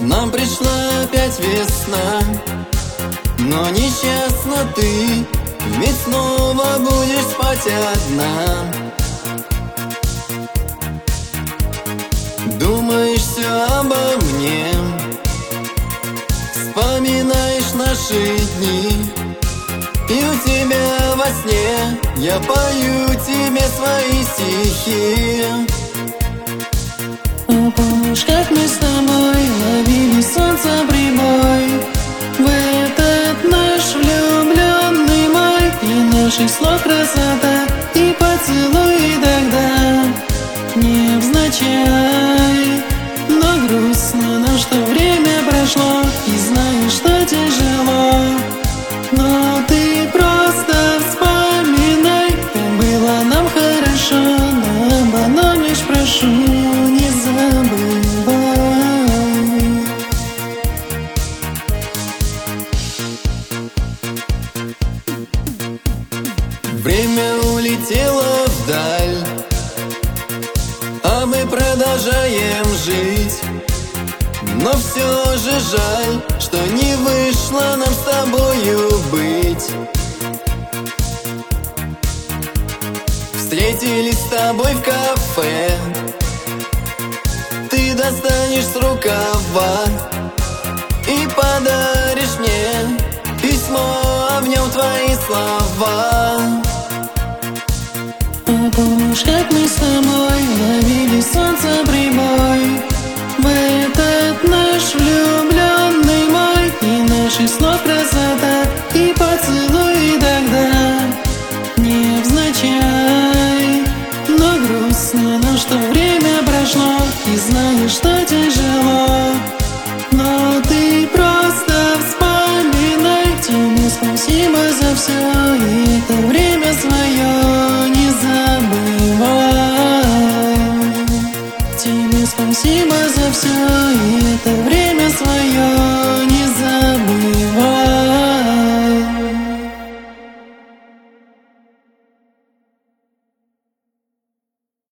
нам пришла опять весна, но несчастна ты, ведь снова будешь спать одна. Думаешь все обо мне, вспоминаешь наши дни, и у тебя во сне я пою тебе свои стихи. Помнишь, как мы с тобой ловили солнце прибой в этот наш влюбленный май, и наших слов красота, и поцелуй тогда невзначай. Но грустно, но что время прошло, и знаю, что тяжело, но ты просто вспоминай, как было нам хорошо, но об одном лишь прошу, не забывай. Время улетело вдаль, а мы продолжаем жить. Но все же жаль, что не вышло нам с тобою быть. Встретились с тобой в кафе, ты достанешь с рукава и подаришь мне письмо, а в нем твои слова. Помнишь, как мы с тобой ловили солнце прибой в этот наш влюбленный